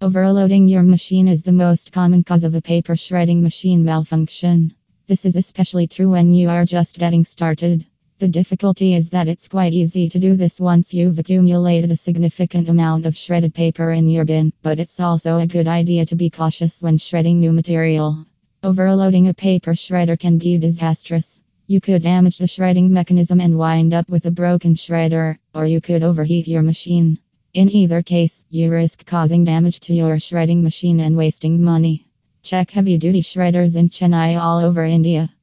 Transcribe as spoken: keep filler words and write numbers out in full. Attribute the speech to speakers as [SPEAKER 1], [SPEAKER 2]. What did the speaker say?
[SPEAKER 1] Overloading your machine is the most common cause of a paper shredding machine malfunction. This is especially true when you are just getting started. The difficulty is that it's quite easy to do this once you've accumulated a significant amount of shredded paper in your bin, but it's also a good idea to be cautious when shredding new material. Overloading a paper shredder can be disastrous. You could damage the shredding mechanism and wind up with a broken shredder, or you could overheat your machine. In either case, you risk causing damage to your shredding machine and wasting money. Check heavy duty shredders in Chennai all over India.